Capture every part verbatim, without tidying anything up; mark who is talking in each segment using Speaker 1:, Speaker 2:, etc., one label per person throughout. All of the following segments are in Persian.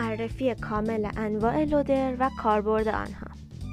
Speaker 1: معرفی کامل انواع لودر و کاربرد آنها.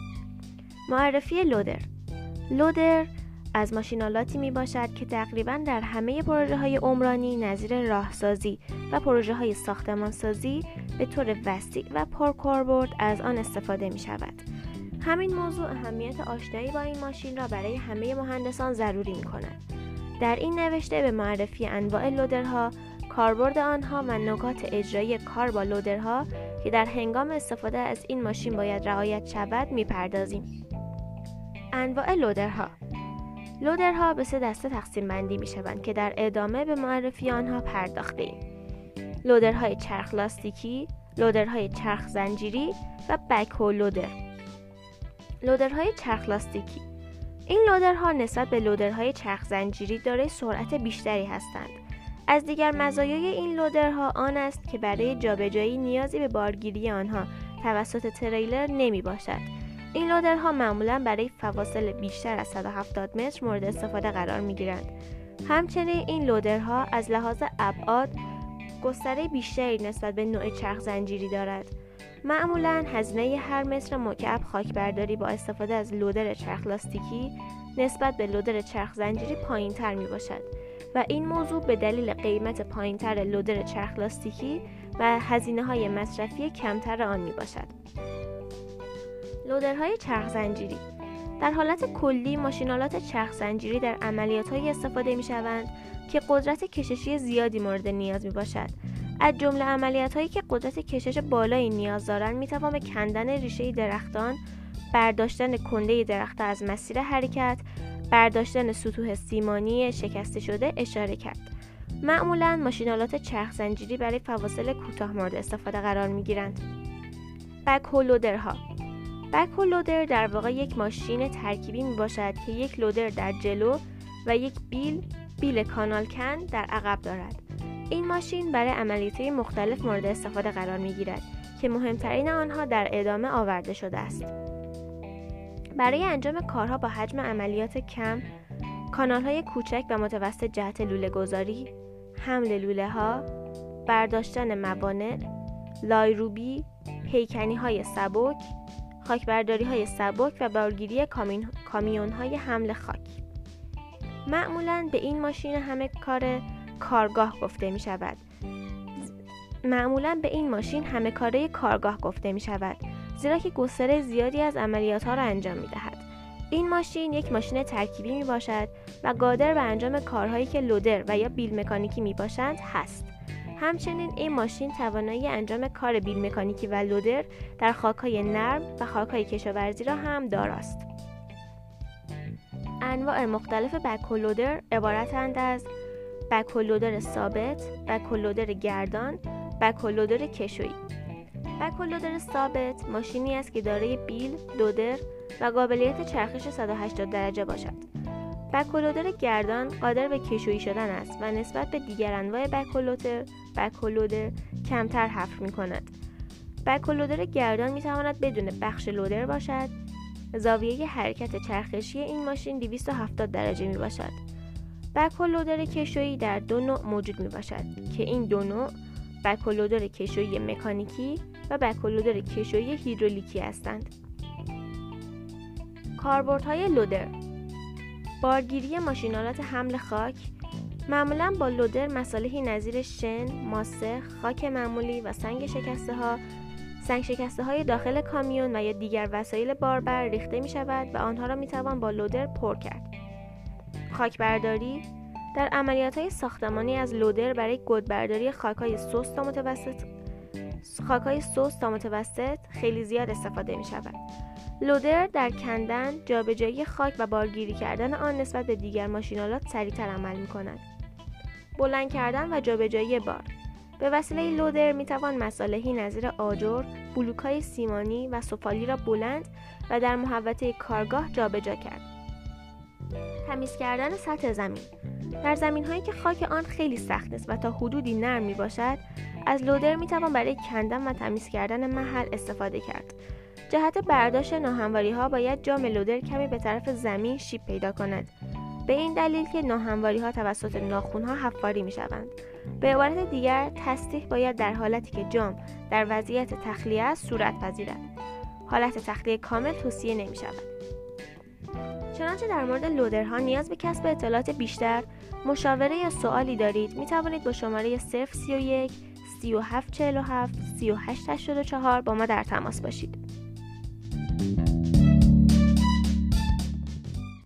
Speaker 1: معرفی لودر. لودر از ماشین‌آلاتی می باشد که تقریباً در همه پروژه‌های عمرانی نظیر راهسازی و پروژه‌های ساختمانسازی به طور وسیع و پرکاربرد از آن استفاده می شود. همین موضوع اهمیت آشنایی با این ماشین را برای همه مهندسان ضروری می کند. در این نوشته به معرفی انواع لودرها، کاربرد آنها و نکات اجرایی کار با لودرها که در هنگام استفاده از این ماشین باید رعایت شود می‌پردازیم. انواع لودرها. لودرها به سه دسته تقسیم بندی می‌شوند که در ادامه به معرفی آنها پرداخته‌ایم. لودرهای چرخ لاستیکی، لودرهای چرخ زنجیری و بک‌هول لودر. لودرهای چرخ لاستیکی. این لودرها نسبت به لودرهای چرخ زنجیری دارای سرعت بیشتری هستند. از دیگر مزایای این لودرها آن است که برای جابجایی نیازی به بارگیری آنها توسط تریلر نمی باشد. این لودرها معمولاً برای فواصل بیشتر از صد و هفتاد متر مورد استفاده قرار می گیرند. همچنین این لودرها از لحاظ ابعاد گستره بیشتری نسبت به نوع چرخ زنجیری دارد. معمولاً هزینه هر متر مکعب خاکبرداری با استفاده از لودر چرخ لاستیکی نسبت به لودر چرخ زنجیری پایین‌تر می باشد و این موضوع به دلیل قیمت پایین‌تر لودر چرخ لاستیکی و هزینه‌های مصرفی کمتر آن می باشد. لودرهای چرخ زنجیری. در حالت کلی ماشین‌آلات چرخ زنجیری در عملیات‌هایی استفاده می‌شوند که قدرت کششی زیادی مورد نیاز می‌باشد. از جمله عملیات‌هایی که قدرت کشش بالایی نیاز دارند می‌توان به کندن ریشه درختان، برداشتن کنده درخت از مسیر حرکت، برداشتن سطوح سیمانی شکسته شده اشاره کرد. معمولاً ماشین‌آلات چرخ زنجیری برای فواصل کوتاه مورد استفاده قرار می‌گیرند. بک‌هول لودرها. بک‌هول لودر در واقع یک ماشین ترکیبی میباشد که یک لودر در جلو و یک بیل بیل کانال کن در عقب دارد. این ماشین برای عملیات‌های مختلف مورد استفاده قرار میگیرد که مهمترین آنها در ادامه آورده شده است. برای انجام کارها با حجم عملیات کم، کانال‌های کوچک و متوسط جهت لوله گذاری، حمل لوله ها، برداشتن موانع، لایروبی، پیکنی‌های سبک، خاکبرداری‌های سبک و بارگیری کامیون کامیون‌های حمل خاک. معمولاً به این ماشین همه کار کارگاه گفته می شود. معمولاً به این ماشین همه کاره کارگاه گفته می شود زیرا که گستره زیادی از عملیات ها را انجام می دهد. این ماشین یک ماشین ترکیبی می باشد و قادر به انجام کارهایی که لودر و یا بیل مکانیکی می باشند هست. همچنین این ماشین توانایی انجام کار بیل مکانیکی و لودر در خاک‌های نرم و خاک‌های کشاورزی را هم داراست. انواع مختلف بک‌هول لودر عبارتند از بک‌هول لودر ثابت، بک‌هول لودر گردان، بک‌هول لودر کشویی. بک‌هول لودر ثابت ماشینی است که دارای بیل، لودر و قابلیت چرخش صد و هشتاد درجه باشد. بک‌هول لودر گردان قادر به کشویی شدن است و نسبت به دیگر انواع بک‌هول لودر، بک‌هول لودر کمتر حفر می‌کند. بک‌هول لودر گردان می‌تواند بدون بخش لودر باشد. زاویه حرکت چرخشی این ماشین دویست و هفتاد درجه می باشد. بک‌هول لودر کشویی در دو نوع موجود می باشد که این دو نوع بک‌هول لودر کشویی مکانیکی و بک‌هول لودر کشویی هیدرولیکی هستند. کاربردهای لودر. بارگیری ماشین‌آلات حمل خاک معمولاً با لودر مصالحی نظیر شن، ماسه، خاک معمولی و سنگ شکسته ها سنگ شکسته های داخل کامیون و یا دیگر وسایل باربر ریخته می شود و آنها را می توان با لودر پر کرد. خاکبرداری در عملیات های ساختمانی از لودر برای گودبرداری خاک‌های سست تا متوسط خاک‌های سست تا متوسط خیلی زیاد استفاده می شود. لودر در کندن، جابجایی خاک و بارگیری کردن آن نسبت به دیگر ماشین‌آلات سریعتر عمل می کند. بلند کردن و جابجایی بار به وسیله لودر می توان مصالحی نظیر آجر، بلوک‌های سیمانی و سفالی را بلند و در محوطه کارگاه جابجا کرد. تمیز کردن سطح زمین در زمین‌هایی که خاک آن خیلی سخت است و تا حدودی نرم می باشد، از لودر می توان برای کندن و تمیز کردن محل استفاده کرد. جهت برداشت ناهمواری‌ها باید جام لودر کمی به طرف زمین شیب پیدا کند. به این دلیل که ناهمواری ها توسط ناخن ها حفاری می شوند. به عبارت دیگر، تصحیح باید در حالتی که جام در وضعیت تخلیه است صورت پذیرد. حالت تخلیه کامل توصیه نمی شود. چنانچه در مورد لودرها نیاز به کسب اطلاعات بیشتر، مشاوره یا سوالی دارید، می توانید با شماره صفر سی و یک سی و هفت چهل و هفت سی و هشت هشتاد و چهار با ما در تماس باشید.